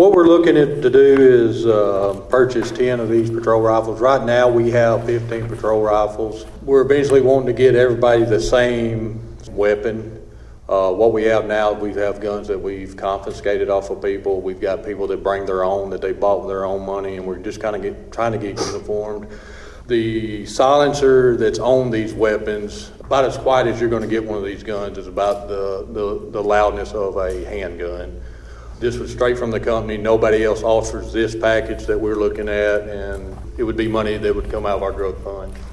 What we're looking to do is purchase 10 of these patrol rifles. Right now we have 15 patrol rifles. We're eventually wanting to get everybody the same weapon. What we have now, we have guns that we've confiscated off of people. We've got people that bring their own, that they bought with their own money, and we're just kind of trying to get uniformed. The silencer that's on these weapons, about as quiet as you're going to get one of these guns, is about the loudness of a handgun. This was straight from the company. Nobody else offers this package that we're looking at, and it would be money that would come out of our growth fund.